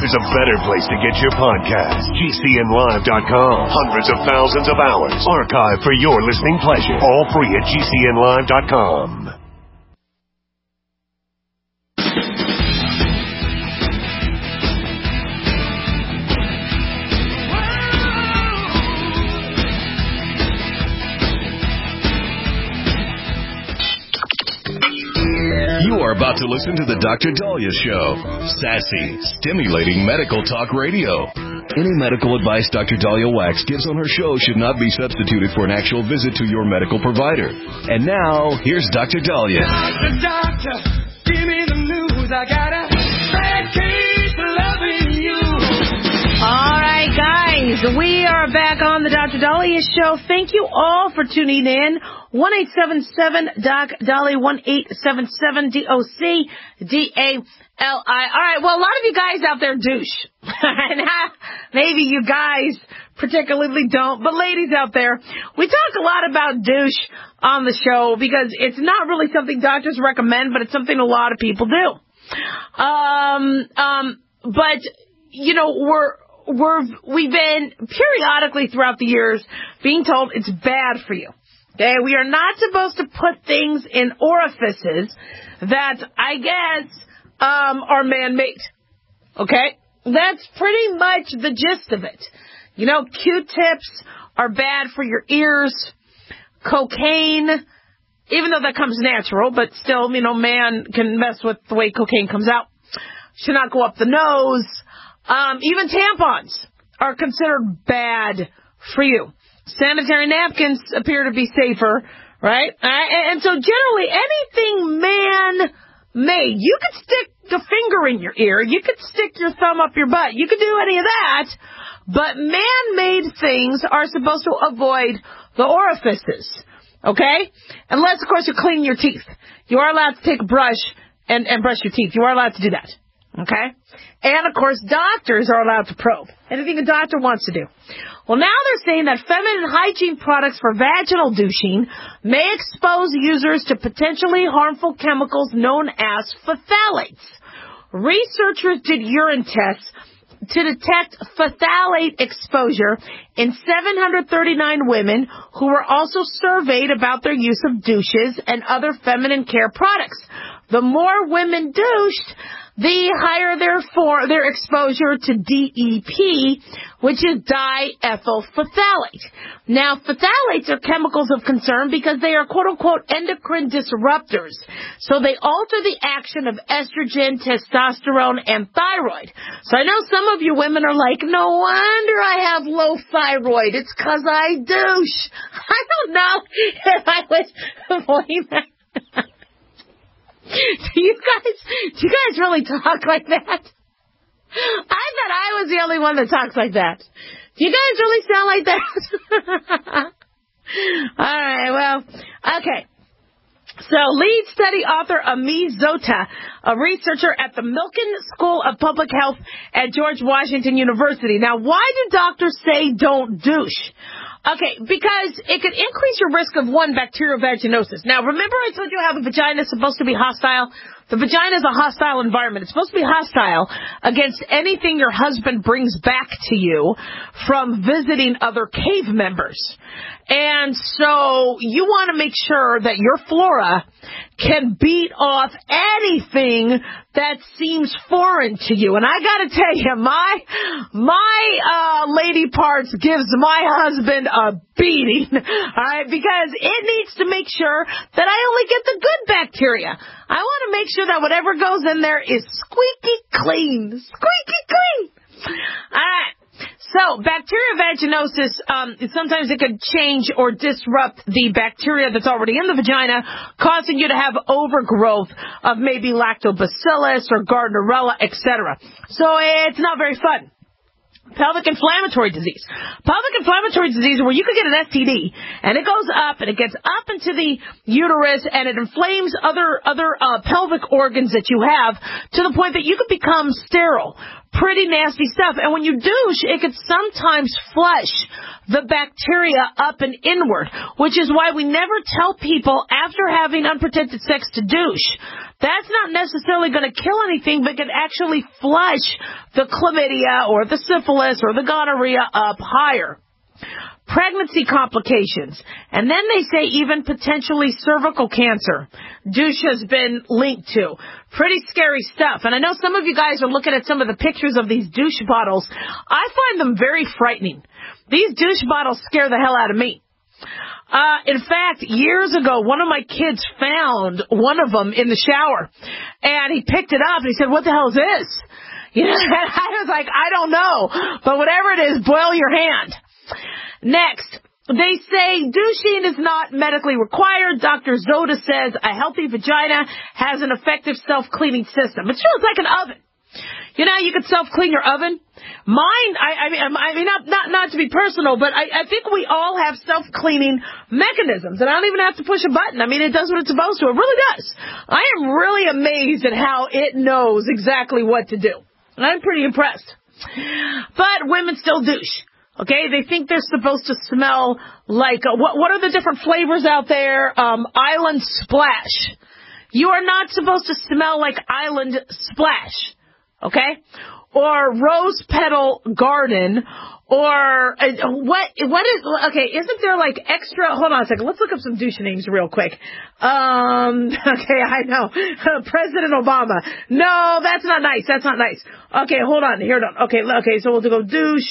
there's a better place to get your podcast. GCNlive.com. Hundreds of thousands of hours archived for your listening pleasure. All free at GCNlive.com. You are about to listen to the Dr. Daliah Show. Sassy, stimulating medical talk radio. Any medical advice Dr. Daliah Wax gives on her show should not be substituted for an actual visit to your medical provider. And now, here's Dr. Daliah. Doctor, give me the news. I got a bad case of loving you. All right, guys, we are back on the Dr. Daliah Show. Thank you all for tuning in. 1-877-DOC-DALI, 1-877-DOC-DALI. All right, well, a lot of you guys out there douche. Maybe you guys particularly don't, but ladies out there, we talk a lot about douche on the show because it's not really something doctors recommend, but it's something a lot of people do. But, you know, we've been periodically throughout the years being told it's bad for you. Okay, we are not supposed to put things in orifices that I guess are man-made. Okay, that's pretty much the gist of it. You know, Q-tips are bad for your ears. Cocaine, even though that comes natural, but still, you know, man can mess with the way cocaine comes out. Should not go up the nose. Even tampons are considered bad for you. Sanitary napkins appear to be safer, right? And so generally anything man-made, you could stick a finger in your ear, you could stick your thumb up your butt, you could do any of that, but man-made things are supposed to avoid the orifices, okay? Unless, of course, you're cleaning your teeth. You are allowed to take a brush and brush your teeth. You are allowed to do that, okay? And, of course, doctors are allowed to probe. Anything a doctor wants to do. Well, now they're saying that feminine hygiene products for vaginal douching may expose users to potentially harmful chemicals known as phthalates. Researchers did urine tests to detect phthalate exposure in 739 women who were also surveyed about their use of douches and other feminine care products. The more women douched, the higher their exposure to DEP, which is diethyl phthalate. Now, phthalates are chemicals of concern because they are quote-unquote endocrine disruptors. So they alter the action of estrogen, testosterone, and thyroid. So I know some of you women are like, no wonder I have low thyroid. It's 'cause I douche. I don't know if I was avoiding that. Do you guys really talk like that? I thought I was the only one that talks like that. Do you guys really sound like that? All right, well, okay. So, lead study author Ami Zota, a researcher at the Milken School of Public Health at George Washington University. Now, why do doctors say don't douche? Okay, because it could increase your risk of, one, bacterial vaginosis. Now, remember I told you how the vagina is supposed to be hostile? The vagina is a hostile environment. It's supposed to be hostile against anything your husband brings back to you from visiting other cave members. And so you want to make sure that your flora can beat off anything that seems foreign to you. And I got to tell you, my lady parts gives my husband a beating, all right, because it needs to make sure that I only get the good bacteria. I want to make sure that whatever goes in there is squeaky clean. Squeaky clean. All right. So, bacterial vaginosis, sometimes it could change or disrupt the bacteria that's already in the vagina, causing you to have overgrowth of maybe lactobacillus or Gardnerella, etc. So, it's not very fun. Pelvic inflammatory disease. Pelvic inflammatory disease is where you could get an STD, and it goes up, and it gets up into the uterus, and it inflames other pelvic organs that you have to the point that you could become sterile. Pretty nasty stuff. And when you douche, it could sometimes flush the bacteria up and inward, which is why we never tell people after having unprotected sex to douche, That's not necessarily going to kill anything, but can actually flush the chlamydia or the syphilis or the gonorrhea up higher. Pregnancy complications, and then they say even potentially cervical cancer. Douche has been linked to. Pretty scary stuff. And I know some of you guys are looking at some of the pictures of these douche bottles. I find them very frightening. These douche bottles scare the hell out of me. In fact, years ago, one of my kids found one of them in the shower, and he picked it up and he said, "What the hell is this?" You know, and I was like, "I don't know, but whatever it is, boil your hand." Next, they say douching is not medically required. Dr. Zoda says a healthy vagina has an effective self-cleaning system. It's just like an oven. You know, you can self-clean your oven. Mine, I mean, not to be personal, but I think we all have self-cleaning mechanisms, and I don't even have to push a button. I mean, it does what it's supposed to. It really does. I am really amazed at how it knows exactly what to do. I'm pretty impressed. But women still douche. Okay, they think they're supposed to smell like, what are the different flavors out there? Island Splash. You are not supposed to smell like Island Splash. Okay? Or Rose Petal Garden. Or, what is, okay, isn't there like extra, hold on a second, let's look up some douche names real quick. Okay, I know. President Obama. No, that's not nice, Okay, hold on, here, okay, so we'll go douche.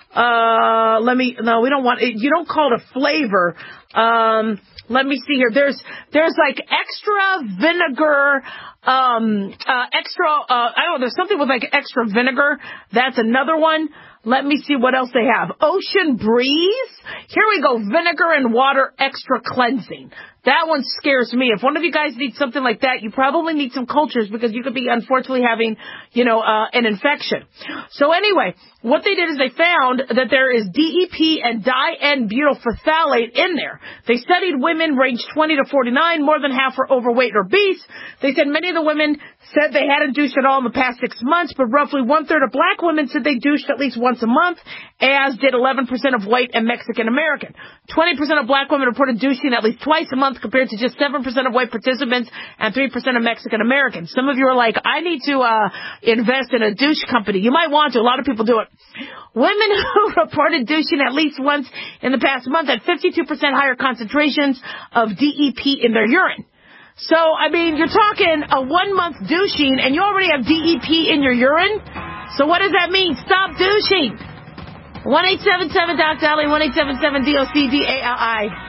No, we don't want it. You don't call it a flavor. Let me see here. There's like extra vinegar, I don't know, there's something with like extra vinegar. That's another one. Let me see what else they have. Ocean Breeze. Here we go. Vinegar and water extra cleansing. That one scares me. If one of you guys needs something like that, you probably need some cultures because you could be unfortunately having, an infection. So anyway, what they did is they found that there is DEP and di-N-butyl phthalate in there. They studied women ranged 20 to 49. More than half were overweight or obese. They said many of the women said they hadn't douched at all in the past 6 months, but roughly 1/3 of black women said they douched at least once a month, as did 11% of white and Mexican American. 20% of black women reported douching at least twice a month compared to just 7% of white participants and 3% of Mexican Americans. Some of you are like, I need to invest in a douche company. You might want to. A lot of people do it. Women who reported douching at least once in the past month had 52% higher concentrations of DEP in their urine. So, I mean, you're talking a 1 month douching and you already have DEP in your urine? So what does that mean? Stop douching. 1-877-DOC-DALI, 1-877-DOC-DALI.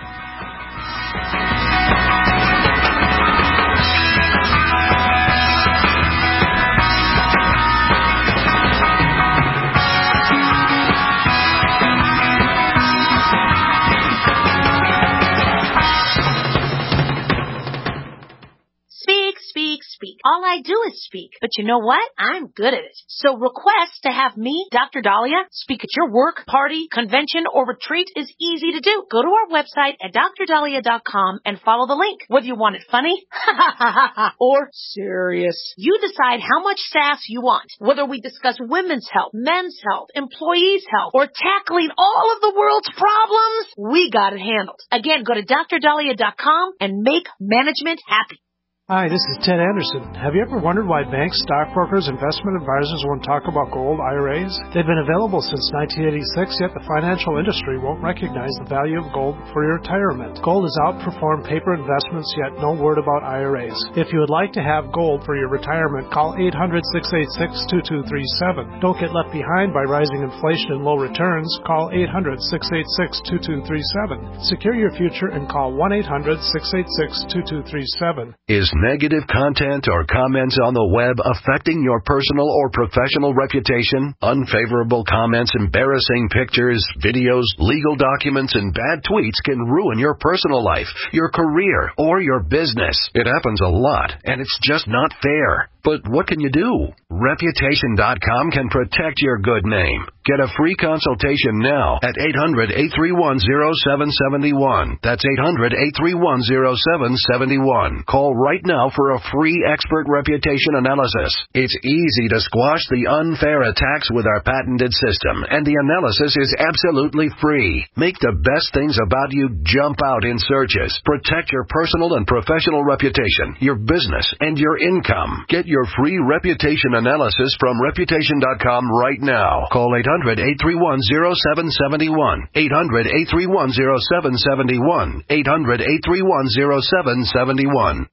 Speak. All I do is speak. But you know what? I'm good at it. So request to have me, Dr. Dahlia, speak at your work, party, convention, or retreat is easy to do. Go to our website at drdahlia.com and follow the link. Whether you want it funny or serious, you decide how much sass you want. Whether we discuss women's health, men's health, employees' health, or tackling all of the world's problems, we got it handled. Again, go to drdahlia.com and make management happy. Hi, this is Ted Anderson. Have you ever wondered why banks, stockbrokers, investment advisors won't talk about gold IRAs? They've been available since 1986, yet the financial industry won't recognize the value of gold for your retirement. Gold has outperformed paper investments, yet no word about IRAs. If you would like to have gold for your retirement, call 800-686-2237. Don't get left behind by rising inflation and low returns. Call 800-686-2237. Secure your future and call 1-800-686-2237. Is negative content or comments on the web affecting your personal or professional reputation? Unfavorable comments, embarrassing pictures, videos, legal documents, and bad tweets can ruin your personal life, your career, or your business. It happens a lot, and it's just not fair. But what can you do? Reputation.com can protect your good name. Get a free consultation now at 800-831-0771. That's 800-831-0771. Call right now for a free expert reputation analysis. It's easy to squash the unfair attacks with our patented system, and the analysis is absolutely free. Make the best things about you jump out in searches. Protect your personal and professional reputation, your business, and your income. Get your free reputation analysis from Reputation.com right now. Call 800-831-0771. 800-831-0771. 800-831-0771.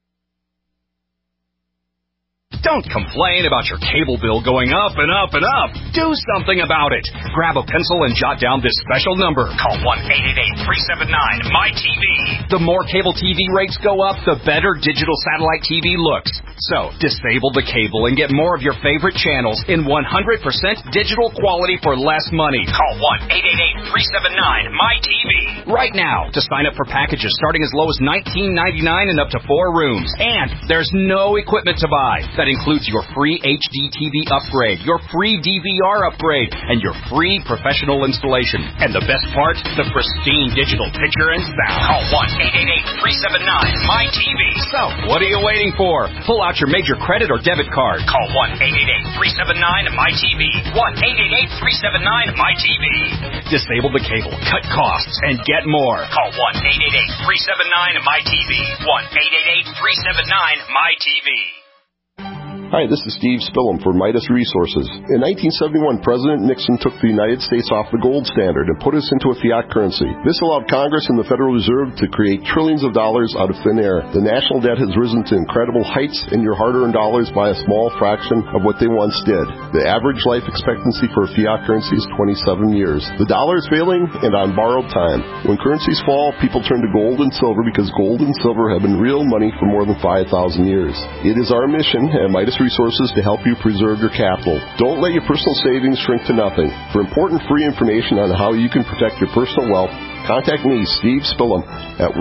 Don't complain about your cable bill going up and up and up. Do something about it. Grab a pencil and jot down this special number. Call 1-888-379-MY-TV. The more cable TV rates go up, the better digital satellite TV looks. So, disable the cable and get more of your favorite channels in 100% digital quality for less money. Call 1-888-379-MY-TV. Right now to sign up for packages starting as low as $19.99 and up to 4 rooms. And there's no equipment to buy. That includes your free HD TV upgrade, your free DVR upgrade, and your free professional installation. And the best part, the pristine digital picture and sound. Call 1-888-379-MY-TV. So, what are you waiting for? Pull out your major credit or debit card. Call 1-888-379-MY-TV. 1-888-379-MY-TV. Disable the cable, cut costs, and get more. Call 1-888-379-MY-TV. 1-888-379-MY-TV. Hi, this is Steve Spillum for Midas Resources. In 1971, President Nixon took the United States off the gold standard and put us into a fiat currency. This allowed Congress and the Federal Reserve to create trillions of dollars out of thin air. The national debt has risen to incredible heights, and your hard-earned dollars by a small fraction of what they once did. The average life expectancy for a fiat currency is 27 years. The dollar is failing and on borrowed time. When currencies fall, people turn to gold and silver because gold and silver have been real money for more than 5,000 years. It is our mission at Midas Resources to help you preserve your capital. Don't let your personal savings shrink to nothing. For important free information on how you can protect your personal wealth, contact me, Steve Spillum, at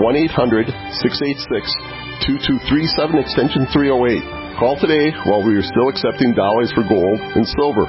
1-800-686-2237, extension 308. Call today while we are still accepting dollars for gold and silver.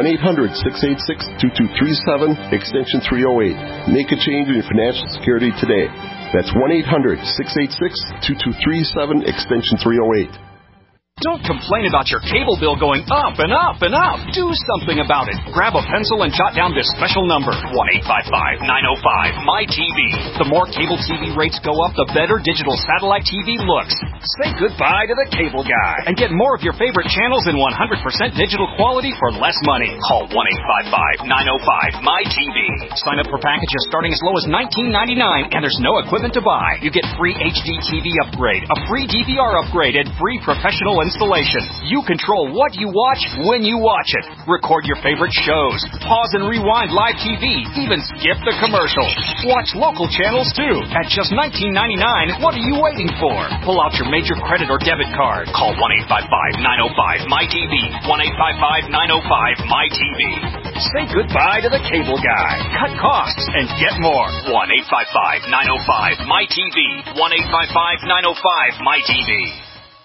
1-800-686-2237, extension 308. Make a change in your financial security today. That's 1-800-686-2237, extension 308. Don't complain about your cable bill going up and up and up. Do something about it. Grab a pencil and jot down this special number. 1-855-905-MY-TV. The more cable TV rates go up, the better digital satellite TV looks. Say goodbye to the cable guy and get more of your favorite channels in 100% digital quality for less money. Call 1-855-905-MY-TV. Sign up for packages starting as low as $19.99, and there's no equipment to buy. You get free HD TV upgrade, a free DVR upgrade, and free professional installation. You control what you watch when you watch it. Record your favorite shows. Pause and rewind live TV. Even skip the commercials. Watch local channels too. At just $19.99, what are you waiting for? Pull out your major credit or debit card. Call 1-855-905-MY-TV. 1-855-905-MY-TV. Say goodbye to the cable guy. Cut costs and get more. 1-855-905-MY-TV. 1-855-905-MY-TV.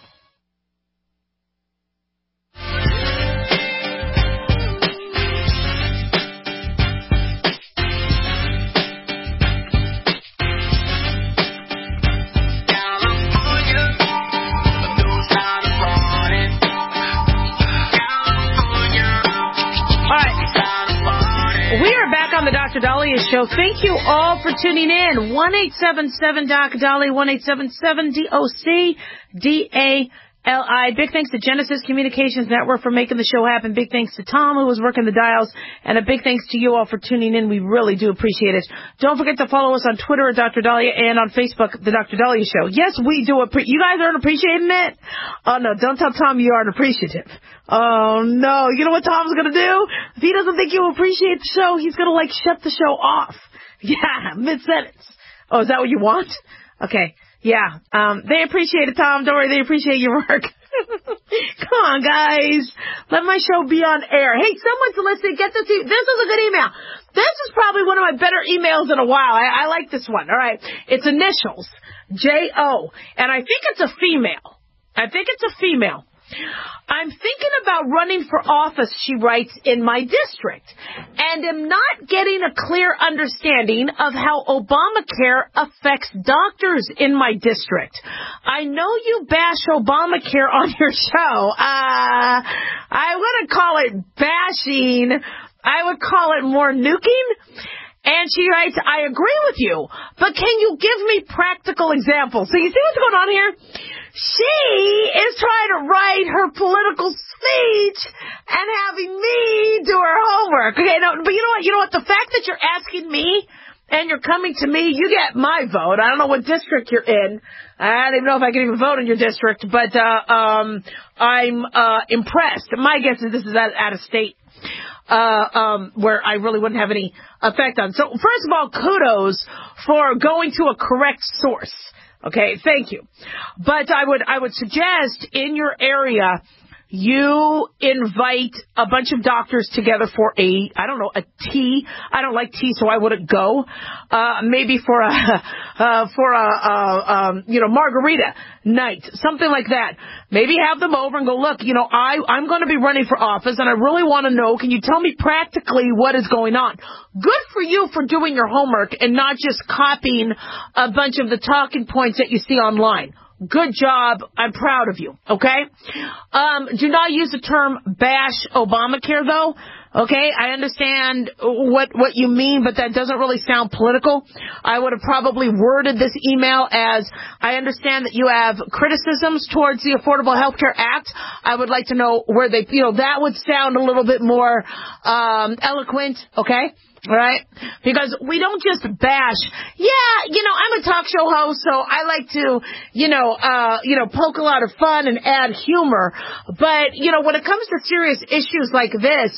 On the Dr. Dahlia Show. Thank you all for tuning in. 1-877-Doc-Dahlia, 1-877-DOC-DALI. Big thanks to Genesis Communications Network for making the show happen. Big thanks to Tom, who was working the dials. And a big thanks to you all for tuning in. We really do appreciate it. Don't forget to follow us on Twitter at Dr. Dahlia and on Facebook, The Dr. Dahlia Show. Yes, we do. You guys aren't appreciating it? Oh, no. Don't tell Tom you aren't appreciative. Oh, no. You know what Tom's going to do? If he doesn't think you appreciate the show, he's going to, shut the show off. Yeah, mid-sentence. Oh, is that what you want? Okay. Yeah. They appreciate it, Tom. Don't worry. They appreciate your work. Come on, guys. Let my show be on air. Hey, someone's listening. Get this. This is a good email. This is probably one of my better emails in a while. I like this one. All right. It's initials. J-O. And I think it's a female. I'm thinking about running for office, she writes, in my district, and am not getting a clear understanding of how Obamacare affects doctors in my district. I know you bash Obamacare on your show. I wouldn't call it bashing. I would call it more nuking. And she writes, I agree with you, but can you give me practical examples? So you see what's going on here? She is trying to write her political speech and having me do her homework. Okay, no, but you know what? You know what? The fact that you're asking me and you're coming to me, you get my vote. I don't know what district you're in. I don't even know if I can even vote in your district, but I'm impressed. My guess is this is out of state. Where I really wouldn't have any effect on. So first of all, kudos for going to a correct source. Okay, thank you. But I would suggest in your area you invite a bunch of doctors together for a tea. I don't like tea, so I wouldn't go. Maybe for a margarita night, something like that. Maybe have them over and go, look, I'm going to be running for office and I really want to know, can you tell me practically what is going on? Good for you for doing your homework and not just copying a bunch of the talking points that you see online. Good job. I'm proud of you. Okay? Do not use the term bash Obamacare, though. Okay? I understand what you mean, but that doesn't really sound political. I would have probably worded this email as, I understand that you have criticisms towards the Affordable Health Care Act. I would like to know where they, that would sound a little bit more eloquent. Okay? Right? Because we don't just bash. Yeah, I'm a talk show host, so I like to, poke a lot of fun and add humor. But, when it comes to serious issues like this,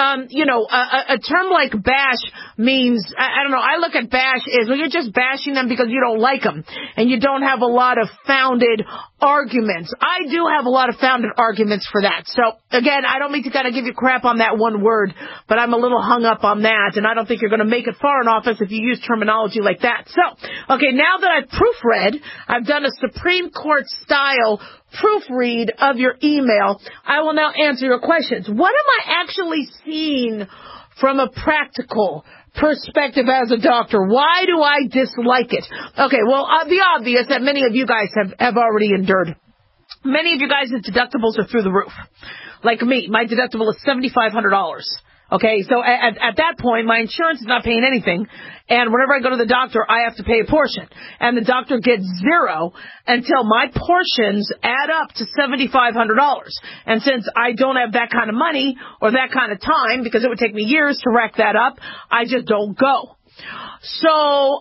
a term like bash means, I don't know, I look at bash as, well, you're just bashing them because you don't like them. And you don't have a lot of founded arguments. I do have a lot of founded arguments for that. So, again, I don't mean to kind of give you crap on that one word, but I'm a little hung up on that, and I don't think you're going to make it far in office if you use terminology like that. So, okay, now that I've proofread, I've done a Supreme Court style proofread of your email, I will now answer your questions. What am I actually seeing from a practical perspective as a doctor? Why do I dislike it? Okay, well, the obvious that many of you guys have already endured. Many of you guys' deductibles are through the roof. Like me, my deductible is $7,500. Okay, so at that point, my insurance is not paying anything, and whenever I go to the doctor, I have to pay a portion, and the doctor gets zero until my portions add up to $7,500. And since I don't have that kind of money or that kind of time, because it would take me years to rack that up, I just don't go. So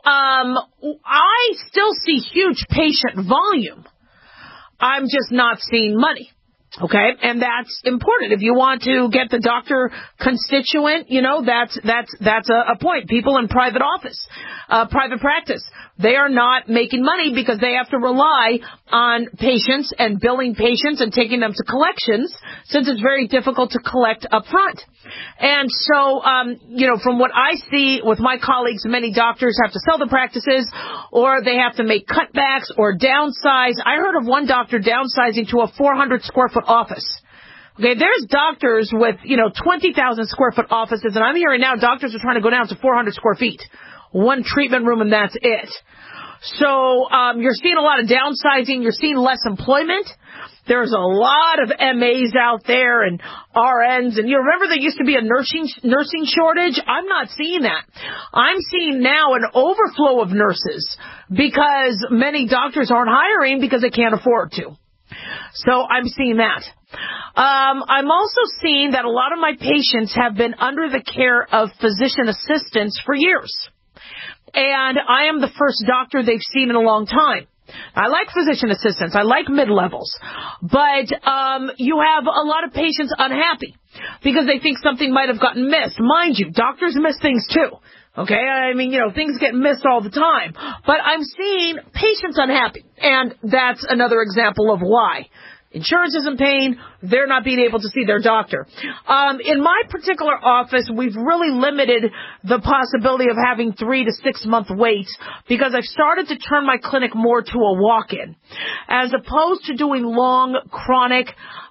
I still see huge patient volume. I'm just not seeing money. Okay, and that's important. If you want to get the doctor constituent, that's a point. People in private practice, they are not making money because they have to rely on patients and billing patients and taking them to collections, since it's very difficult to collect up front. And so, from what I see with my colleagues, many doctors have to sell the practices, or they have to make cutbacks or downsize. I heard of one doctor downsizing to a 400 square foot office. Okay, there's doctors with, 20,000 square foot offices, and I'm hearing now doctors are trying to go down to 400 square feet. One treatment room, and that's it. So, you're seeing a lot of downsizing. You're seeing less employment. There's a lot of MAs out there and RNs, and you remember there used to be a nursing shortage? I'm not seeing that. I'm seeing now an overflow of nurses because many doctors aren't hiring because they can't afford to. So I'm seeing that. I'm also seeing that a lot of my patients have been under the care of physician assistants for years. And I am the first doctor they've seen in a long time. I like physician assistants. I like mid-levels. But you have a lot of patients unhappy because they think something might have gotten missed. Mind you, doctors miss things too. Okay? I mean, things get missed all the time. But I'm seeing patients unhappy. And that's another example of why. Insurance isn't paying. They're not being able to see their doctor. In my particular office, we've really limited the possibility of having 3 to 6 month waits because I've started to turn my clinic more to a walk-in. As opposed to doing long, chronic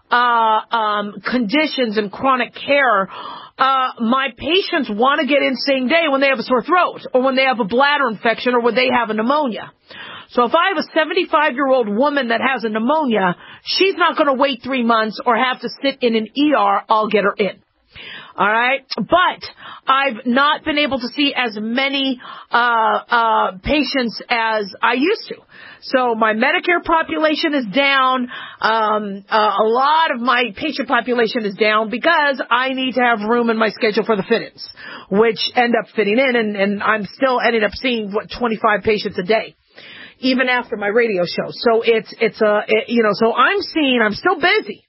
conditions and chronic care, my patients want to get in same day when they have a sore throat or when they have a bladder infection or when they have a pneumonia. So if I have a 75-year-old woman that has a pneumonia, she's not going to wait 3 months or have to sit in an ER. I'll get her in. All right. But I've not been able to see as many patients as I used to. So my Medicare population is down. A lot of my patient population is down because I need to have room in my schedule for the fit-ins, which end up fitting in. And I'm still ended up seeing, 25 patients a day, even after my radio show. So so I'm still busy.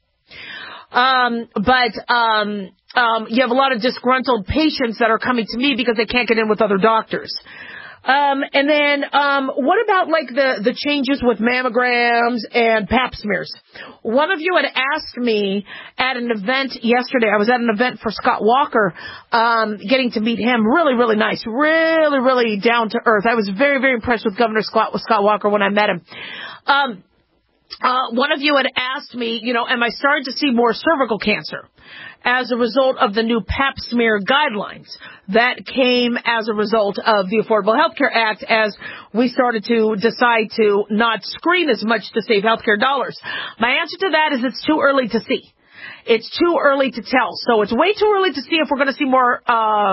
You have a lot of disgruntled patients that are coming to me because they can't get in with other doctors. And then, what about like the changes with mammograms and pap smears? One of you had asked me at an event yesterday. I was at an event for Scott Walker, getting to meet him. Really, really nice. Really, really down to earth. I was very, very impressed with Governor Scott Walker when I met him. One of you had asked me, am I starting to see more cervical cancer as a result of the new pap smear guidelines that came as a result of the Affordable Health Care Act as we started to decide to not screen as much to save healthcare dollars? My answer to that is it's too early to see. It's too early to tell. So it's way too early to see if we're going to see more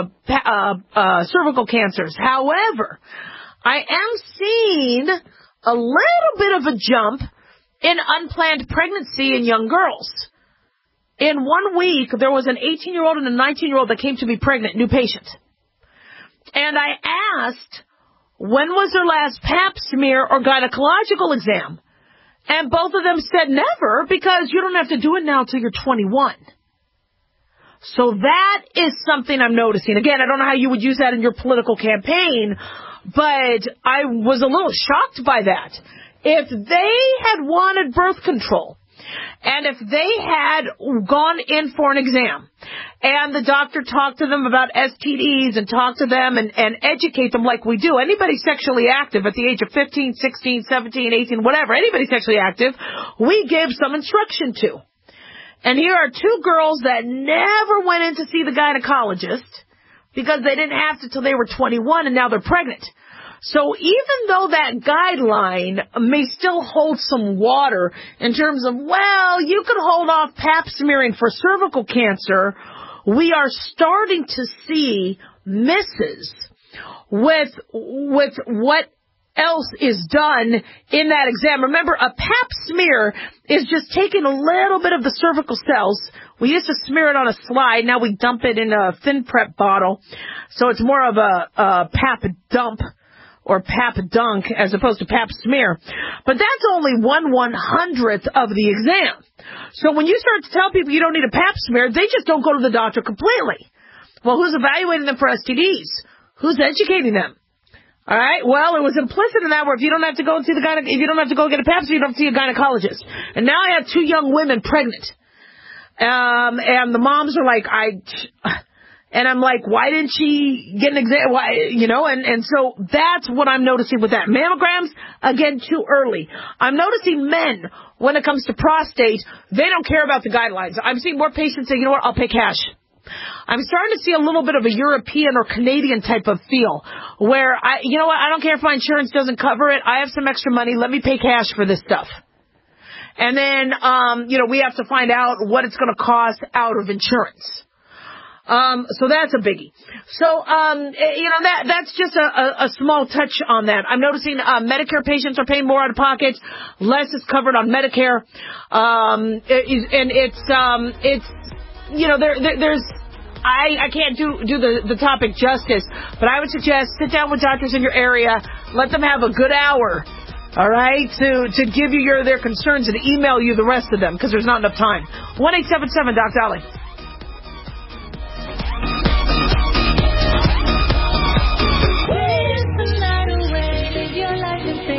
cervical cancers. However, I am seeing a little bit of a jump in unplanned pregnancy in young girls. In 1 week, there was an 18-year-old and a 19-year-old that came to be pregnant, new patient. And I asked, when was their last pap smear or gynecological exam? And both of them said never, because you don't have to do it now until you're 21. So that is something I'm noticing. Again, I don't know how you would use that in your political campaign, but I was a little shocked by that. If they had wanted birth control, and if they had gone in for an exam, and the doctor talked to them about STDs and talked to them and educate them like we do, anybody sexually active at the age of 15, 16, 17, 18, whatever, anybody sexually active, we gave some instruction to. And here are two girls that never went in to see the gynecologist because they didn't have to till they were 21, and now they're pregnant. So even though that guideline may still hold some water in terms of, well, you can hold off pap smearing for cervical cancer, we are starting to see misses with what else is done in that exam. Remember, a pap smear is just taking a little bit of the cervical cells. We used to smear it on a slide. Now we dump it in a thin prep bottle. So it's more of a pap dump or pap dunk as opposed to pap smear. But that's only 1/100th of the exam. So when you start to tell people you don't need a pap smear, they just don't go to the doctor completely. Well, who's evaluating them for STDs? Who's educating them? All right. Well, it was implicit in that where if you don't have to go and see if you don't have to go get a pap smear, you don't have to see a gynecologist. And now I have 2 young women pregnant. And the moms are like, and I'm like, why didn't she get an exam? Why, and so that's what I'm noticing with that. Mammograms, again, too early. I'm noticing men, when it comes to prostate, they don't care about the guidelines. I'm seeing more patients say, you know what, I'll pay cash. I'm starting to see a little bit of a European or Canadian type of feel where I don't care if my insurance doesn't cover it. I have some extra money. Let me pay cash for this stuff. And then, we have to find out what it's going to cost out of insurance. So that's a biggie. So, that's just a small touch on that. I'm noticing, Medicare patients are paying more out of pocket. Less is covered on Medicare. I can't do the topic justice, but I would suggest sit down with doctors in your area, let them have a good hour, all right, to give you their concerns and email you the rest of them, because there's not enough time. 1-877 Doc Dolly.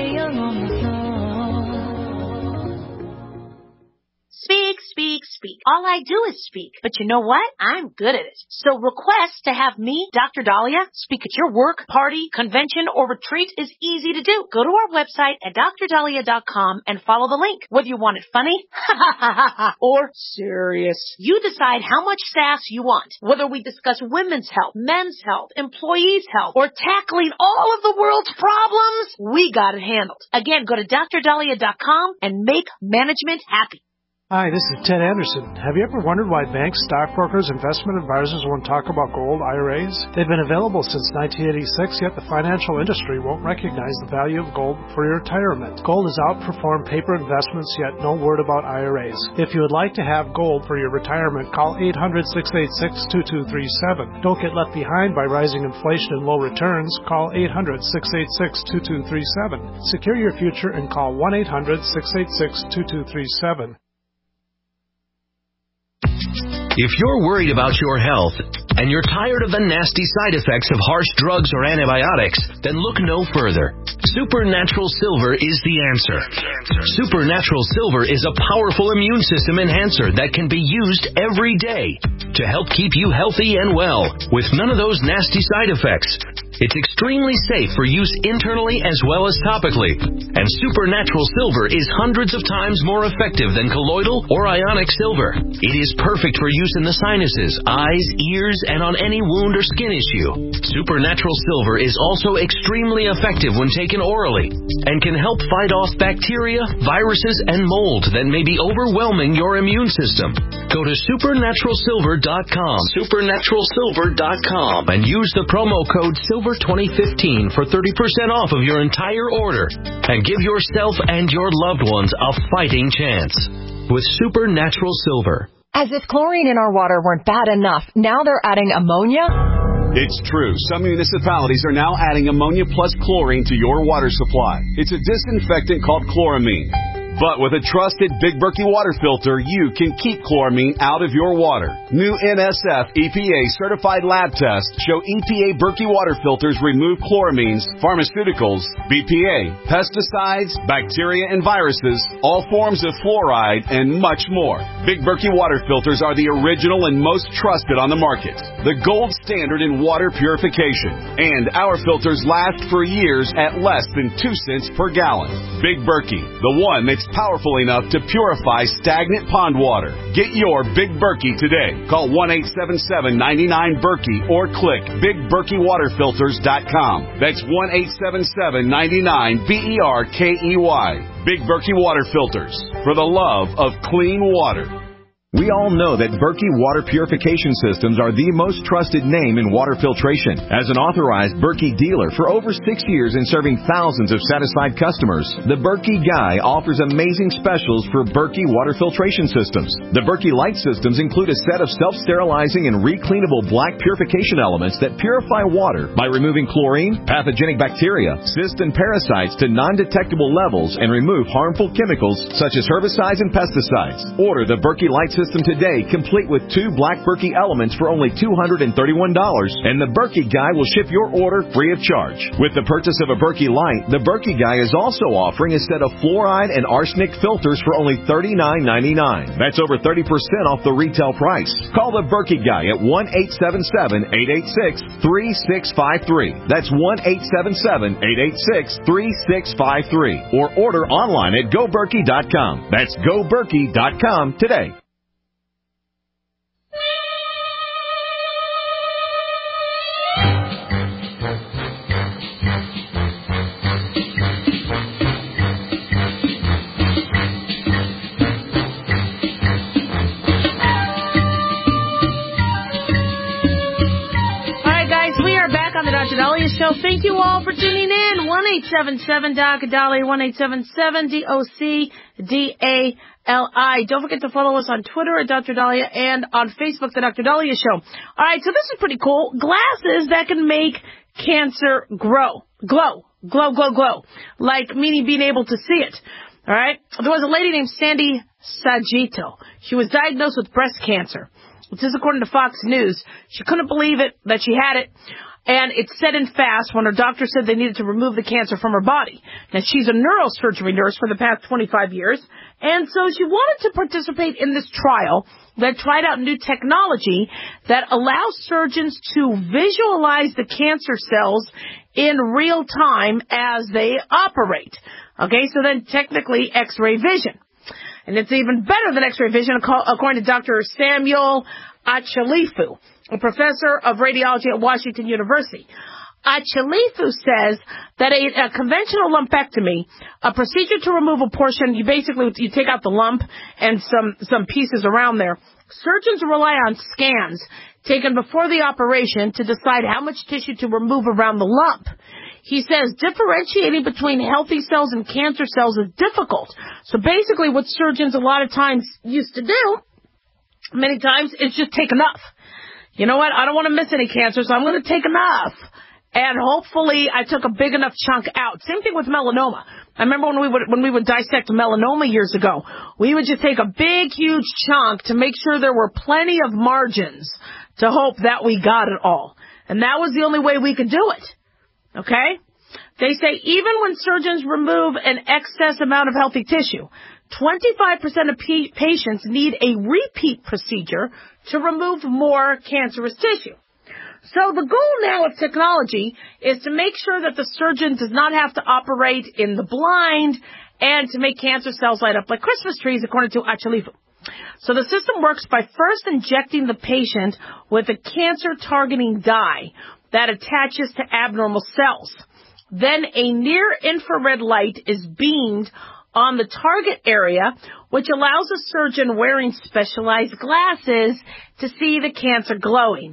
Speak. All I do is speak. But you know what? I'm good at it. So request to have me, Dr. Dahlia, speak at your work, party, convention, or retreat is easy to do. Go to our website at drdahlia.com and follow the link. Whether you want it funny or serious, you decide how much sass you want. Whether we discuss women's health, men's health, employees' health, or tackling all of the world's problems, we got it handled. Again, go to drdahlia.com and make management happy. Hi, this is Ted Anderson. Have you ever wondered why banks, stockbrokers, investment advisors won't talk about gold IRAs? They've been available since 1986, yet the financial industry won't recognize the value of gold for your retirement. Gold has outperformed paper investments, yet no word about IRAs. If you would like to have gold for your retirement, call 800-686-2237. Don't get left behind by rising inflation and low returns. Call 800-686-2237. Secure your future and call 1-800-686-2237. If you're worried about your health and you're tired of the nasty side effects of harsh drugs or antibiotics, then look no further. Supernatural Silver is the answer. Supernatural Silver is a powerful immune system enhancer that can be used every day to help keep you healthy and well with none of those nasty side effects. It's extremely safe for use internally as well as topically. And Supernatural Silver is hundreds of times more effective than colloidal or ionic silver. It is perfect for use in the sinuses, eyes, ears, and on any wound or skin issue. Supernatural Silver is also extremely effective when taken orally and can help fight off bacteria, viruses, and mold that may be overwhelming your immune system. Go to supernaturalsilver.com, supernaturalsilver.com, and use the promo code SILVER2015 for 30% off of your entire order and give yourself and your loved ones a fighting chance with Supernatural Silver. As if chlorine in our water weren't bad enough, now they're adding ammonia? It's true. Some municipalities are now adding ammonia plus chlorine to your water supply. It's a disinfectant called chloramine. But with a trusted Big Berkey water filter, you can keep chloramine out of your water. New NSF EPA certified lab tests show EPA Berkey water filters remove chloramines, pharmaceuticals, BPA, pesticides, bacteria and viruses, all forms of fluoride, and much more. Big Berkey water filters are the original and most trusted on the market. The gold standard in water purification. And our filters last for years at less than 2 cents per gallon. Big Berkey, the one that's powerful enough to purify stagnant pond water. Get your Big Berkey today. Call 1-877-99-BERKEY or click BigBerkeyWaterFilters.com. That's 1-877-99-BERKEY. Big Berkey Water Filters, for the love of clean water. We all know that Berkey Water Purification Systems are the most trusted name in water filtration. As an authorized Berkey dealer for over 6 years and serving thousands of satisfied customers, the Berkey Guy offers amazing specials for Berkey Water Filtration Systems. The Berkey Light Systems include a set of self-sterilizing and recleanable black purification elements that purify water by removing chlorine, pathogenic bacteria, cysts, and parasites to non-detectable levels and remove harmful chemicals such as herbicides and pesticides. Order the Berkey Light System today, complete with 2 black Berkey elements for only $231, and the Berkey Guy will ship your order free of charge. With the purchase of a Berkey Light, the Berkey Guy is also offering a set of fluoride and arsenic filters for only $39.99. That's over 30% off the retail price. Call the Berkey Guy at 1-877-886-3653. That's 1-877-886-3653. Or order online at GoBerkey.com. That's GoBerkey.com today. Dr. Dahlia Show. Thank you all for tuning in. 1-877-DOC-DALIA, 1-877-DOC-DALI. Don't forget to follow us on Twitter at Dr. Dahlia and on Facebook, The Dr. Dahlia Show. All right, so this is pretty cool. Glasses that can make cancer glow. Like, meaning being able to see it. All right? There was a lady named Sandy Saggito. She was diagnosed with breast cancer. This is according to Fox News. She couldn't believe it, that she had it. And it set in fast when her doctor said they needed to remove the cancer from her body. Now, she's a neurosurgery nurse for the past 25 years, And so she wanted to participate in this trial that tried out new technology that allows surgeons to visualize the cancer cells in real time as they operate. Okay, so then technically X-ray vision. And it's even better than X-ray vision, according to Dr. Samuel Achalifu, a professor of radiology at Washington University. Achalifu says that a conventional lumpectomy, a procedure to remove a portion, you take out the lump and some pieces around there. Surgeons rely on scans taken before the operation to decide how much tissue to remove around the lump. He says differentiating between healthy cells and cancer cells is difficult. So basically what surgeons a lot of times used to do, many times, is just take enough. You know what? I don't want to miss any cancer, so I'm going to take enough. And hopefully I took a big enough chunk out. Same thing with melanoma. I remember when we would dissect melanoma years ago, we would just take a big, huge chunk to make sure there were plenty of margins to hope that we got it all. And that was the only way we could do it. Okay? They say even when surgeons remove an excess amount of healthy tissue, 25% of patients need a repeat procedure to remove more cancerous tissue. So the goal now of technology is to make sure that the surgeon does not have to operate in the blind and to make cancer cells light up like Christmas trees, according to Achalifu. So the system works by first injecting the patient with a cancer-targeting dye that attaches to abnormal cells. Then a near-infrared light is beamed on the target area, which allows a surgeon wearing specialized glasses to see the cancer glowing.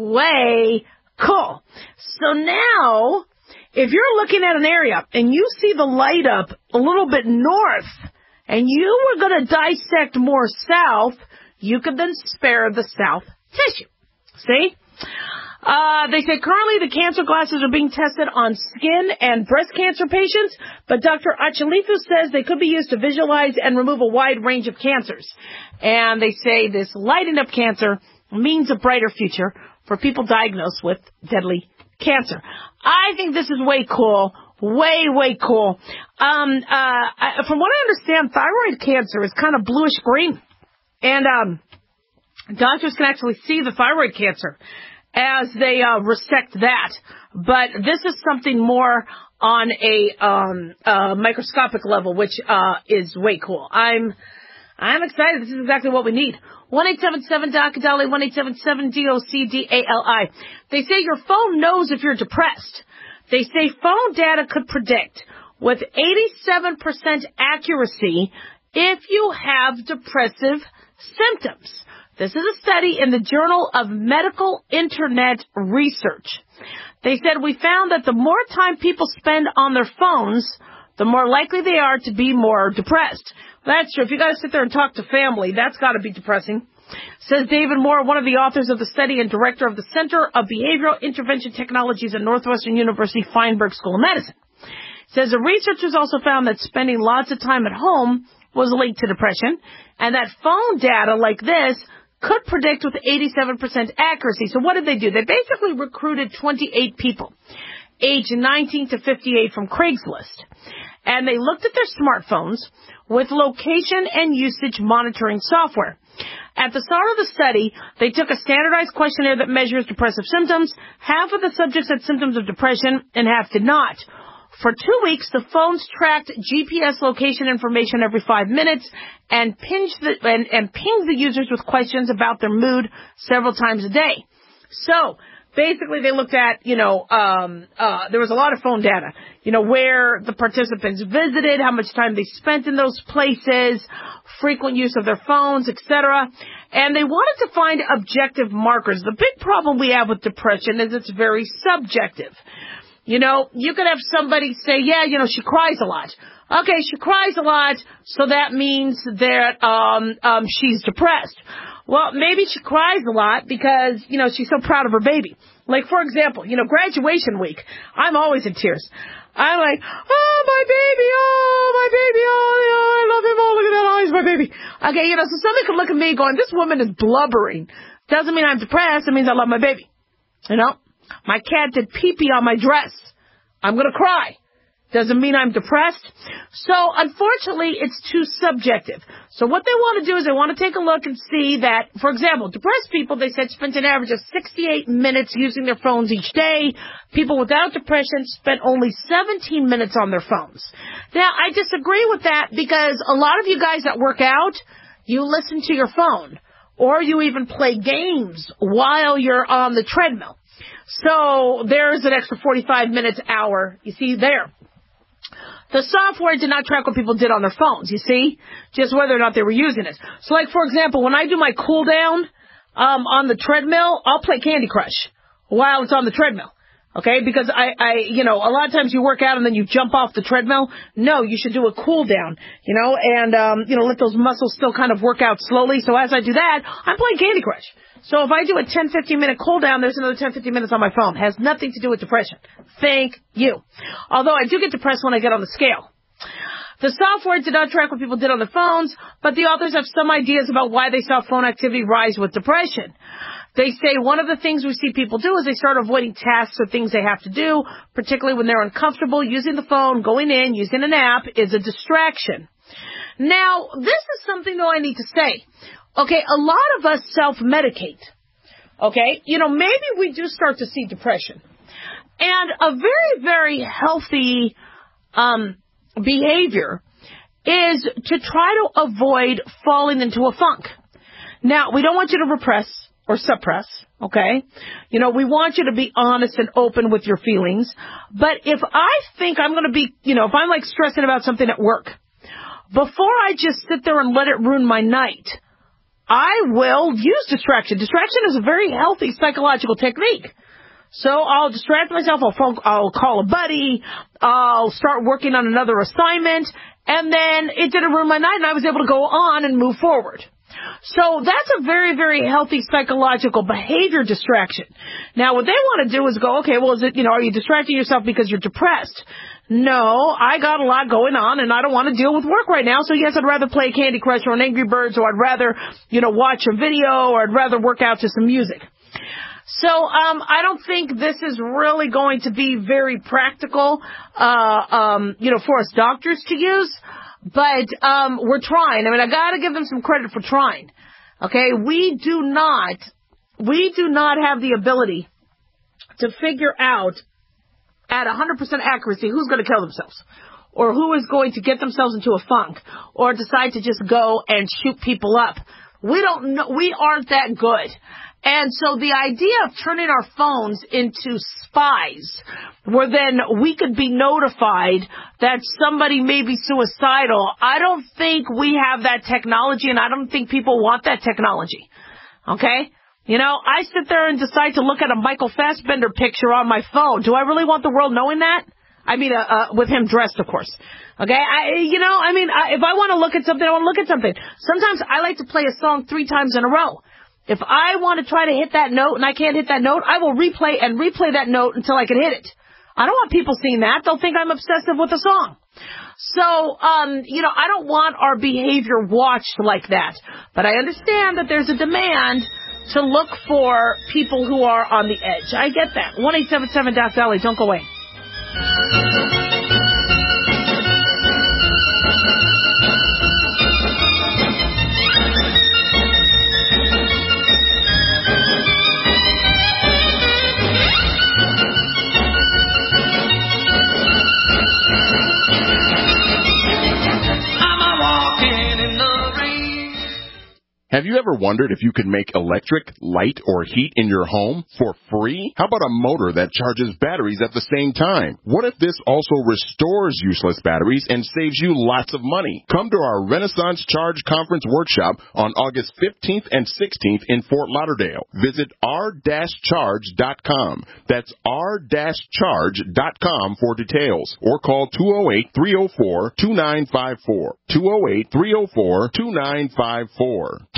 Way cool. So now, if you're looking at an area and you see the light up a little bit north and you were going to dissect more south, you could then spare the south tissue. See? They say currently the cancer glasses are being tested on skin and breast cancer patients, but Dr. Achalifu says they could be used to visualize and remove a wide range of cancers. And they say this lighting up cancer means a brighter future for people diagnosed with deadly cancer. I think this is way cool. Way, way cool. From what I understand, thyroid cancer is kind of bluish green. And doctors can actually see the thyroid cancer as they resect that. But this is something more on a microscopic level, which is way cool. I'm excited. This is exactly what we need. 1-877-DOC-DALI, 1-877-DOC-DALI. They say your phone knows if you're depressed. They say phone data could predict with 87% accuracy if you have depressive symptoms. This is a study in the Journal of Medical Internet Research. They said we found that the more time people spend on their phones, the more likely they are to be more depressed. That's true. If you got to sit there and talk to family, that's got to be depressing. Says David Moore, one of the authors of the study and director of the Center of Behavioral Intervention Technologies at Northwestern University Feinberg School of Medicine. Says the researchers also found that spending lots of time at home was linked to depression, and that phone data like this could predict with 87% accuracy. So what did they do? They basically recruited 28 people, age 19 to 58 from Craigslist. And they looked at their smartphones with location and usage monitoring software. At the start of the study, they took a standardized questionnaire that measures depressive symptoms. Half of the subjects had symptoms of depression and half did not. For 2 weeks, the phones tracked GPS location information every 5 minutes and pinged the users with questions about their mood several times a day. So basically, they looked at, there was a lot of phone data, where the participants visited, how much time they spent in those places, frequent use of their phones, etc. And they wanted to find objective markers. The big problem we have with depression is it's very subjective. You could have somebody say, she cries a lot. Okay, she cries a lot, so that means that she's depressed. Well, maybe she cries a lot because, she's so proud of her baby. Like, for example, graduation week, I'm always in tears. I'm like, oh, my baby, oh, I love him, oh, look at that, oh, he's my baby. Okay, so somebody could look at me going, this woman is blubbering. Doesn't mean I'm depressed, it means I love my baby. My cat did pee-pee on my dress. I'm going to cry. Doesn't mean I'm depressed. So, unfortunately, it's too subjective. So what they want to do is they want to take a look and see that, for example, depressed people, they said, spent an average of 68 minutes using their phones each day. People without depression spent only 17 minutes on their phones. Now, I disagree with that because a lot of you guys that work out, you listen to your phone, or you even play games while you're on the treadmill. So there's an extra 45 minutes, hour, you see there. The software did not track what people did on their phones, you see, just whether or not they were using it. So, like, for example, when I do my cool down on the treadmill, I'll play Candy Crush while it's on the treadmill, okay? Because a lot of times you work out and then you jump off the treadmill. No, you should do a cool down, and, let those muscles still kind of work out slowly. So as I do that, I'm playing Candy Crush. So if I do a 10, 15-minute cool down, there's another 10, 15 minutes on my phone. It has nothing to do with depression. Thank you. Although I do get depressed when I get on the scale. The software did not track what people did on their phones, but the authors have some ideas about why they saw phone activity rise with depression. They say one of the things we see people do is they start avoiding tasks or things they have to do, particularly when they're uncomfortable. Using the phone, going in, using an app is a distraction. Now, this is something, though, I need to say. Okay, a lot of us self-medicate. Okay, maybe we do start to see depression. And a very, very healthy behavior is to try to avoid falling into a funk. Now, we don't want you to repress or suppress, okay? We want you to be honest and open with your feelings. But if I think I'm going to be, if I'm like stressing about something at work, before I just sit there and let it ruin my night, I will use distraction. Distraction is a very healthy psychological technique. So I'll distract myself, I'll call a buddy, I'll start working on another assignment, and then it didn't ruin my night and I was able to go on and move forward. So that's a very, very healthy psychological behavior distraction. Now what they want to do is go, okay, well, are you distracting yourself because you're depressed? No, I got a lot going on and I don't want to deal with work right now. So yes, I'd rather play Candy Crush or an Angry Birds, or I'd rather, watch a video, or I'd rather work out to some music. So, I don't think this is really going to be very practical, for us doctors to use, but, we're trying. I mean, I gotta give them some credit for trying. Okay, we do not have the ability to figure out at 100% accuracy who's going to kill themselves, or who is going to get themselves into a funk, or decide to just go and shoot people up. We don't know. We aren't that good. And so the idea of turning our phones into spies, where then we could be notified that somebody may be suicidal, I don't think we have that technology, and I don't think people want that technology. Okay? I sit there and decide to look at a Michael Fassbender picture on my phone. Do I really want the world knowing that? I mean, with him dressed, of course. Okay? If I want to look at something, I want to look at something. Sometimes I like to play a song 3 times in a row. If I want to try to hit that note and I can't hit that note, I will replay that note until I can hit it. I don't want people seeing that. They'll think I'm obsessive with a song. So, I don't want our behavior watched like that. But I understand that there's a demand to look for people who are on the edge. I get that. 1-877-DOC-DOLLY. Don't go away. Have you ever wondered if you could make electric, light, or heat in your home for free? How about a motor that charges batteries at the same time? What if this also restores useless batteries and saves you lots of money? Come to our Renaissance Charge Conference Workshop on August 15th and 16th in Fort Lauderdale. Visit r-charge.com. That's r-charge.com for details. Or call 208-304-2954. 208-304-2954.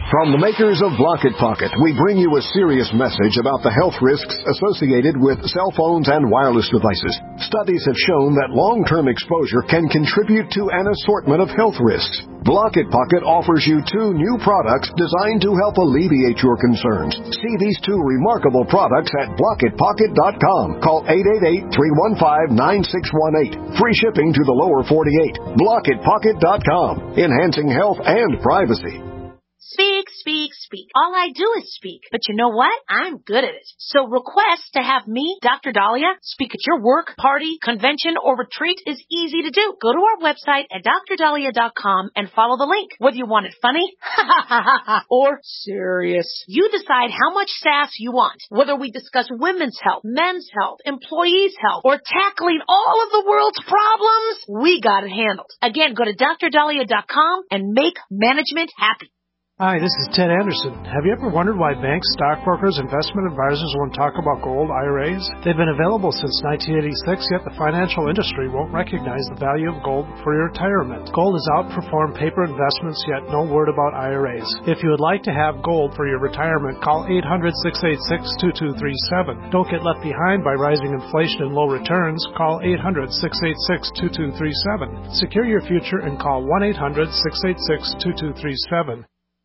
From the makers of Block-It Pocket, we bring you a serious message about the health risks associated with cell phones and wireless devices. Studies have shown that long-term exposure can contribute to an assortment of health risks. Block-It Pocket offers you 2 new products designed to help alleviate your concerns. See these 2 remarkable products at blockitpocket.com. Call 888-315-9618. Free shipping to the lower 48. blockitpocket.com. Enhancing health and privacy. Speak, speak, speak. All I do is speak. But you know what? I'm good at it. So request to have me, Dr. Dahlia, speak at your work, party, convention, or retreat is easy to do. Go to our website at drdahlia.com and follow the link. Whether you want it funny or serious, you decide how much sass you want. Whether we discuss women's health, men's health, employees' health, or tackling all of the world's problems, we got it handled. Again, go to drdahlia.com and make management happy. Hi, this is Ted Anderson. Have you ever wondered why banks, stockbrokers, investment advisors won't talk about gold IRAs? They've been available since 1986, yet the financial industry won't recognize the value of gold for your retirement. Gold has outperformed paper investments, yet no word about IRAs. If you would like to have gold for your retirement, call 800-686-2237. Don't get left behind by rising inflation and low returns. Call 800-686-2237. Secure your future and call 1-800-686-2237.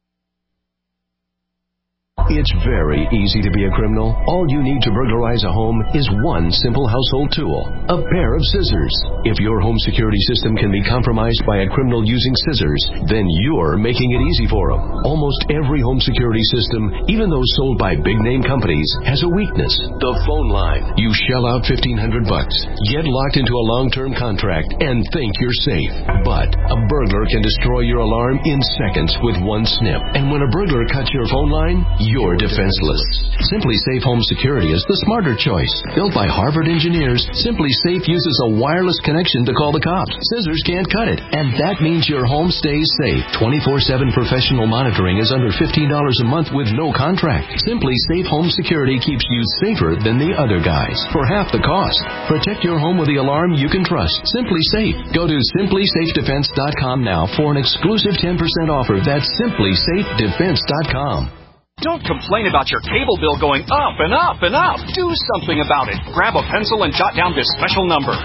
It's very easy to be a criminal. All you need to burglarize a home is one simple household tool, a pair of scissors. If your home security system can be compromised by a criminal using scissors, then you're making it easy for them. Almost every home security system, even those sold by big-name companies, has a weakness, the phone line. You shell out $1,500, get locked into a long-term contract, and think you're safe. But a burglar can destroy your alarm in seconds with one snip. And when a burglar cuts your phone line, you're defenseless. Simply Safe Home Security is the smarter choice. Built by Harvard engineers, Simply Safe uses a wireless connection to call the cops. Scissors can't cut it, and that means your home stays safe. 24/7 professional monitoring is under $15 a month with no contract. Simply Safe Home Security keeps you safer than the other guys for half the cost. Protect your home with the alarm you can trust. Simply Safe. Go to simplysafedefense.com now for an exclusive 10% offer. That's simplysafedefense.com. Don't complain about your cable bill going up and up and up. Do something about it. Grab a pencil and jot down this special number,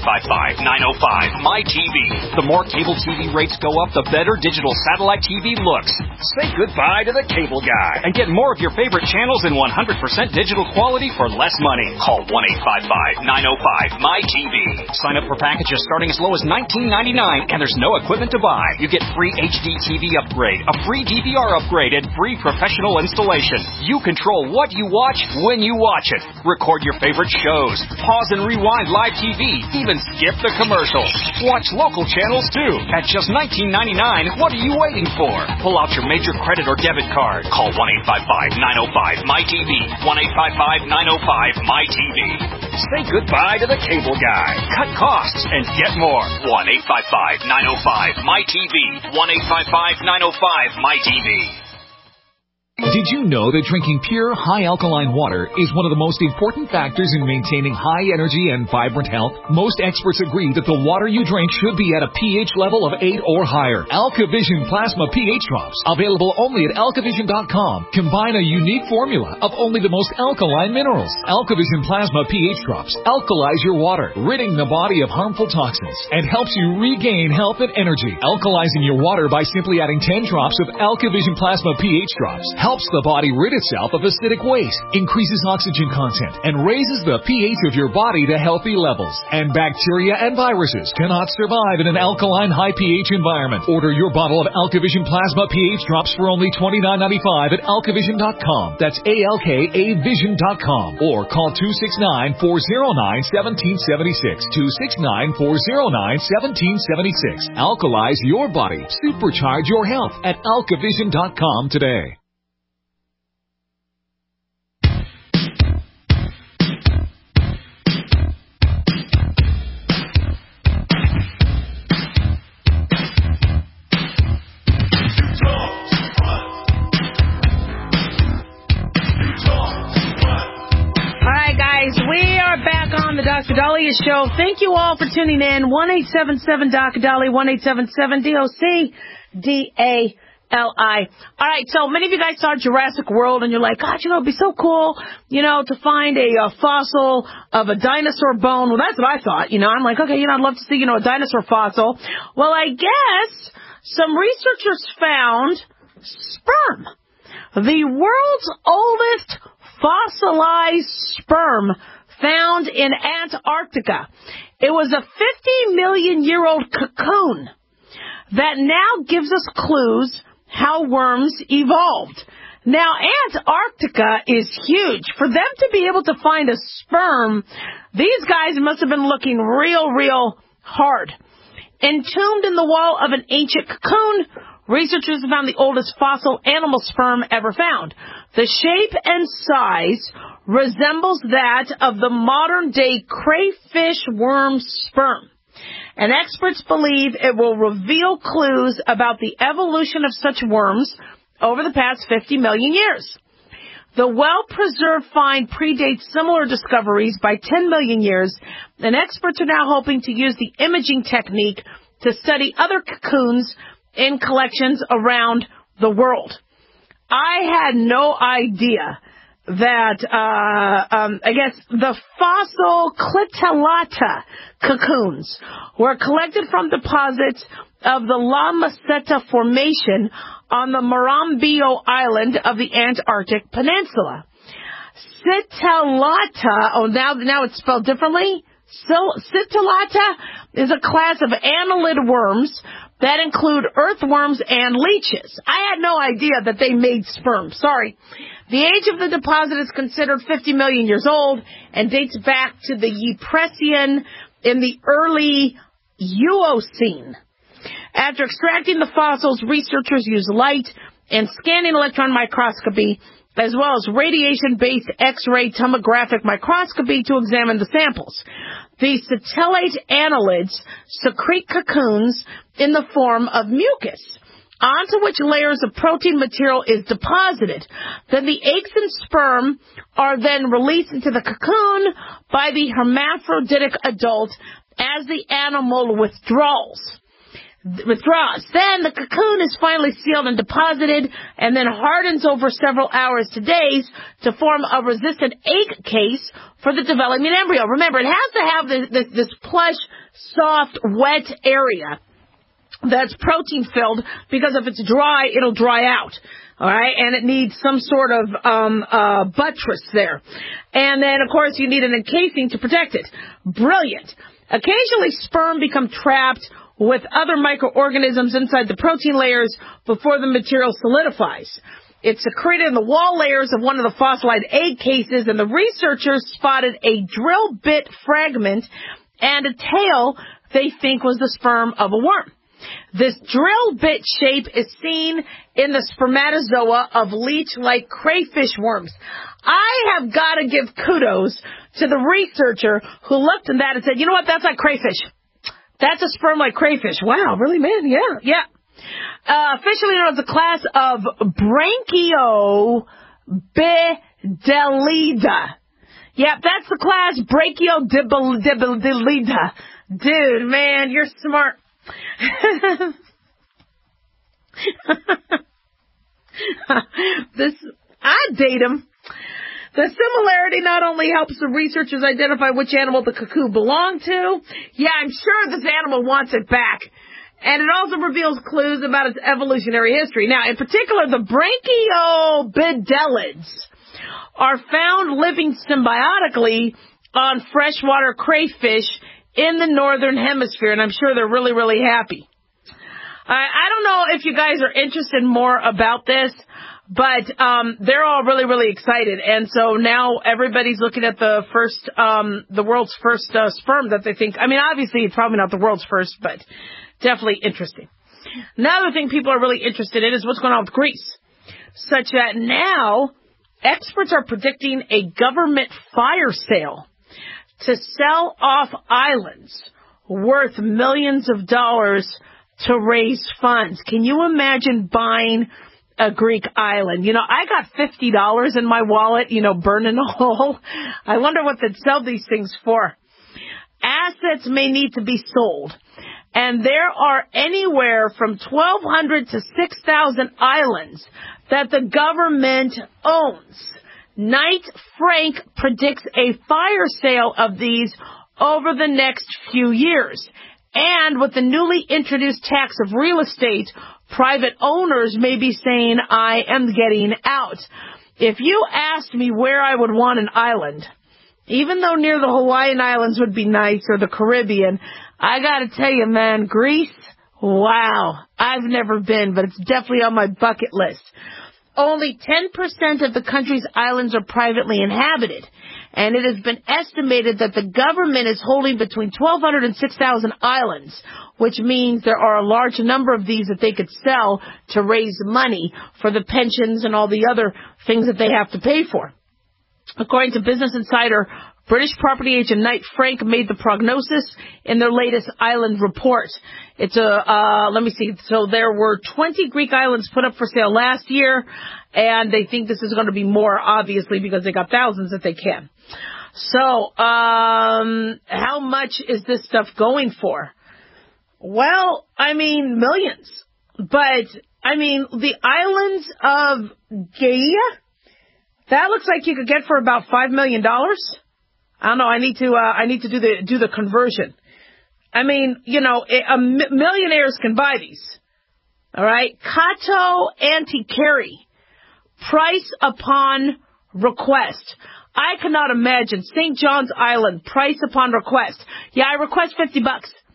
1-855-905-MyTV. The more cable TV rates go up, the better digital satellite TV looks. Say goodbye to the cable guy and get more of your favorite channels in 100% digital quality for less money. Call 1-855-905-MyTV. Sign up for packages starting as low as $19.99, and there's no equipment to buy. You get free HD TV upgrade, a free DVR upgrade, and free professional installation. You control what you watch when you watch it. Record your favorite shows. Pause and rewind live TV. Even skip the commercials. Watch local channels too. At just $19.99, what are you waiting for? Pull out your major credit or debit card. Call 1-855-905-MyTV. 1-855-905-MyTV. Say goodbye to the cable guy. Cut costs and get more. 1-855-905-MyTV. 1-855-905-MyTV. Did you know that drinking pure, high-alkaline water is one of the most important factors in maintaining high energy and vibrant health? Most experts agree that the water you drink should be at a pH level of 8 or higher. AlkaVision Plasma pH Drops, available only at alkavision.com, combine a unique formula of only the most alkaline minerals. AlkaVision Plasma pH Drops alkalize your water, ridding the body of harmful toxins, and helps you regain health and energy. Alkalizing your water by simply adding 10 drops of AlkaVision Plasma pH Drops helps the body rid itself of acidic waste, increases oxygen content, and raises the pH of your body to healthy levels. And bacteria and viruses cannot survive in an alkaline high pH environment. Order your bottle of AlkaVision Plasma pH Drops for only $29.95 at alkavision.com. That's ALKAvision.com. Or call 269-409-1776. 269-409-1776. Alkalize your body. Supercharge your health at alkavision.com today. Dr. Dahlia Show. Thank you all for tuning in. 1-877-Dr. Dahlia, 1-877-DOC-DALIA. All right, so many of you guys saw Jurassic World, and you're like, God, it'd be so cool, to find a fossil of a dinosaur bone. Well, that's what I thought, I'm like, okay, I'd love to see, a dinosaur fossil. Well, I guess some researchers found sperm. The world's oldest fossilized sperm found in Antarctica. It was a 50-million-year-old cocoon that now gives us clues how worms evolved. Now, Antarctica is huge. For them to be able to find a sperm, these guys must have been looking real hard. Entombed in the wall of an ancient cocoon, researchers have found the oldest fossil animal sperm ever found. The shape and size resembles that of the modern-day crayfish worm sperm. And experts believe it will reveal clues about the evolution of such worms over the past 50 million years. The well-preserved find predates similar discoveries by 10 million years, and experts are now hoping to use the imaging technique to study other cocoons in collections around the world. I had no idea that, I guess, the fossil Clitellata cocoons were collected from deposits of the La Meseta Formation on the Marambio Island of the Antarctic Peninsula. Clitellata, now it's spelled differently. Clitellata is a class of annelid worms that include earthworms and leeches. I had no idea that they made sperm. Sorry. The age of the deposit is considered 50 million years old and dates back to the Ypres in the early Eocene. After extracting the fossils, researchers use light and scanning electron microscopy as well as radiation-based X-ray tomographic microscopy to examine the samples. The satellite annelids secrete cocoons in the form of mucus, onto which layers of protein material is deposited. Then the eggs and sperm are then released into the cocoon by the hermaphroditic adult as the animal withdraws. Then the cocoon is finally sealed and deposited and then hardens over several hours to days to form a resistant egg case for the developing embryo. Remember, it has to have this plush, soft, wet area that's protein filled, because if it's dry, it'll dry out. All right, and it needs some sort of buttress there. And then, of course, you need an encasing to protect it. Brilliant. Occasionally, sperm become trapped with other microorganisms inside the protein layers before the material solidifies. It's secreted in the wall layers of one of the fossilized egg cases, and the researchers spotted a drill bit fragment and a tail they think was the sperm of a worm. This drill bit shape is seen in the spermatozoa of leech-like crayfish worms. I have got to give kudos to the researcher who looked at that and said, you know what, that's like crayfish. That's a sperm like crayfish. Wow, really, man? Yeah. Officially known as a class of Branchiodibellida. Yep, that's the class Branchiodibellida. Dude, man, you're smart. I'd date him. The similarity not only helps the researchers identify which animal the cocoon belonged to, I'm sure this animal wants it back. And it also reveals clues about its evolutionary history. Now, in particular, the Branchiobidelids are found living symbiotically on freshwater crayfish in the northern hemisphere, and I'm sure they're really, really happy. I don't know if you guys are interested more about this, but they're all really, really excited. And so now everybody's looking at the world's first sperm that they think, obviously it's probably not the world's first, but definitely interesting. Another thing people are really interested in is what's going on with Greece, such that now experts are predicting a government fire sale to sell off islands worth millions of dollars to raise funds. Can you imagine buying a Greek island? I got $50 in my wallet, burning a hole. I wonder what they'd sell these things for. Assets may need to be sold, And there are anywhere from 1,200 to 6,000 islands that the government owns. Knight Frank predicts a fire sale of these over the next few years. And with the newly introduced tax of real estate, private owners may be saying, I am getting out. If you asked me where I would want an island, even though near the Hawaiian Islands would be nice or the Caribbean, I gotta tell you, man, Greece, wow. I've never been, but it's definitely on my bucket list. Only 10% of the country's islands are privately inhabited, and it has been estimated that the government is holding between 1,200 and 6,000 islands, which means there are a large number of these that they could sell to raise money for the pensions and all the other things that they have to pay for. According to Business Insider, British property agent Knight Frank made the prognosis in their latest island report. It's let me see. So there were 20 Greek islands put up for sale last year, and they think this is going to be more, obviously, because they got thousands that they can. So, how much is this stuff going for? Well, I mean, millions. But, I mean, the islands of Gaia, that looks like you could get for about $5 million. I don't know. I need to do the conversion. I mean, you know, millionaires can buy these. All right. Kato Antiquary. Price upon request. I cannot imagine St. John's Island, price upon request. Yeah, I request $50.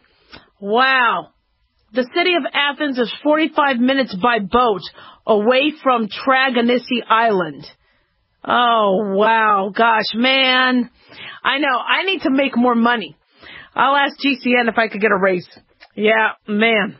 Wow. The city of Athens is 45 minutes by boat away from Tragonissi Island. Oh, wow. Gosh, man. I know. I need to make more money. I'll ask GCN if I could get a raise. Yeah, man.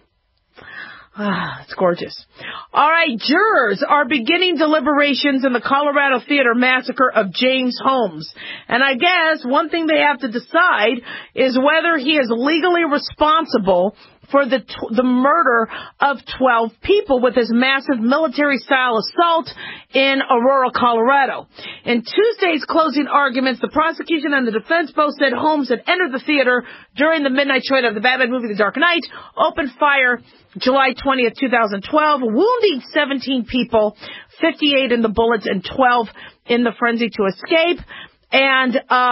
It's gorgeous. All right, jurors are beginning deliberations in the Colorado Theater massacre of James Holmes. And I guess one thing they have to decide is whether he is legally responsible for the murder of 12 people with his massive military-style assault in Aurora, Colorado. In Tuesday's closing arguments, the prosecution and the defense both said Holmes had entered the theater during the midnight showing of the Batman movie The Dark Knight, opened fire July 20th, 2012, wounding 17 people, 58 in the bullets and 12 in the frenzy to escape. And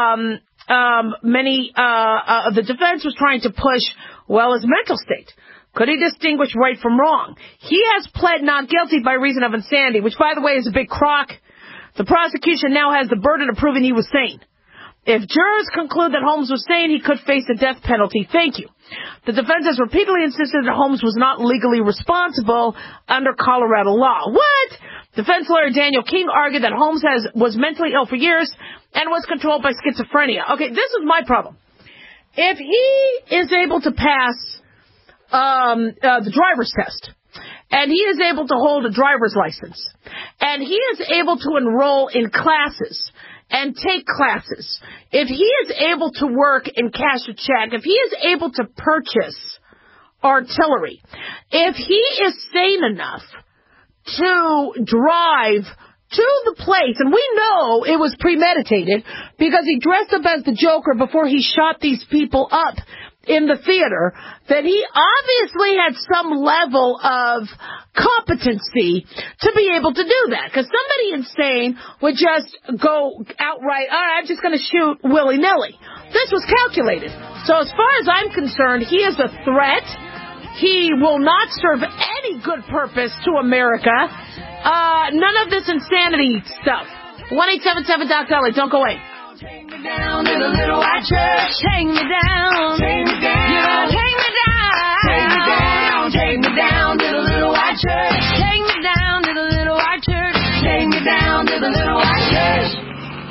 the defense was trying to push, well, his mental state. Could he distinguish right from wrong? He has pled not guilty by reason of insanity, which, by the way, is a big crock. The prosecution now has the burden of proving he was sane. If jurors conclude that Holmes was sane, he could face the death penalty. Thank you. The defense has repeatedly insisted that Holmes was not legally responsible under Colorado law. What? Defense lawyer Daniel King argued that Holmes was mentally ill for years and was controlled by schizophrenia. Okay, this is my problem. If he is able to pass the driver's test, and he is able to hold a driver's license, and he is able to enroll in classes and take classes, if he is able to work and cash a check, if he is able to purchase artillery, if he is sane enough to drive to the place, and we know it was premeditated because he dressed up as the Joker before he shot these people up in the theater, that he obviously had some level of competency to be able to do that. Because somebody insane would just go outright, all right, I'm just going to shoot willy-nilly. This was calculated. So as far as I'm concerned, he is a threat. He will not serve any good purpose to America. None of this insanity stuff. 1-877-DOC-DOLLY. Don't go away. Take me down to the little white church. Take me down. Take me down. You know, take me down. Take me down. Take me down to the little white church. Take me down to the little white church. Take me down to the little white church.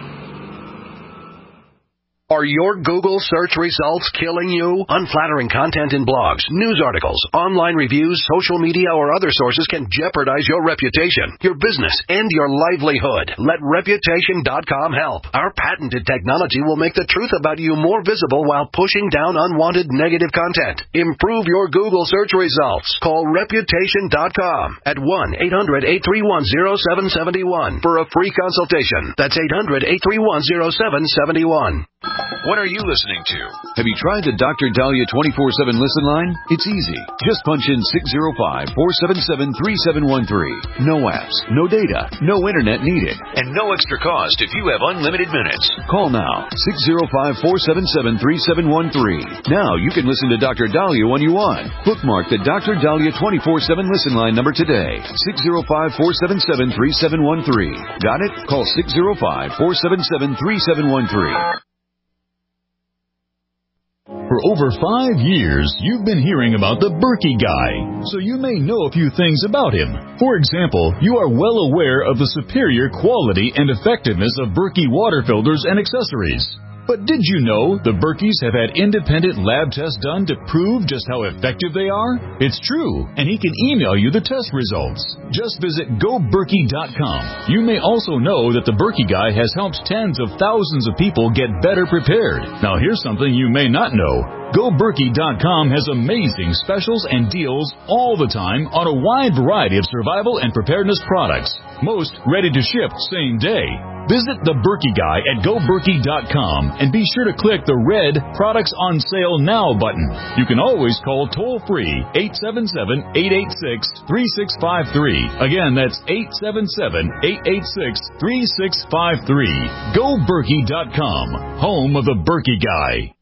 Are your Google search results killing you? Unflattering content in blogs, news articles, online reviews, social media, or other sources can jeopardize your reputation, your business, and your livelihood. Let Reputation.com help. Our patented technology will make the truth about you more visible while pushing down unwanted negative content. Improve your Google search results. Call Reputation.com at 1-800-831-0771 for a free consultation. That's 800-831-0771. What are you listening to? Have you tried the Dr. Dahlia 24/7 listen line? It's easy. Just punch in 605-477-3713. No apps, no data, no internet needed, and no extra cost if you have unlimited minutes. Call now, 605-477-3713. Now you can listen to Dr. Dahlia when you want. Bookmark the Dr. Dahlia 24/7 listen line number today, 605-477-3713. Got it? Call 605-477-3713. For over 5 years, you've been hearing about the Berkey Guy, so you may know a few things about him. For example, you are well aware of the superior quality and effectiveness of Berkey water filters and accessories. But did you know the Berkeys have had independent lab tests done to prove just how effective they are? It's true, and he can email you the test results. Just visit GoBerkey.com. You may also know that the Berkey Guy has helped tens of thousands of people get better prepared. Now here's something you may not know. GoBerkey.com has amazing specials and deals all the time on a wide variety of survival and preparedness products. Most ready to ship same day. Visit the Berkey Guy at GoBerkey.com and be sure to click the red Products on Sale Now button. You can always call toll-free 877-886-3653. Again, that's 877-886-3653. GoBerkey.com, home of the Berkey Guy.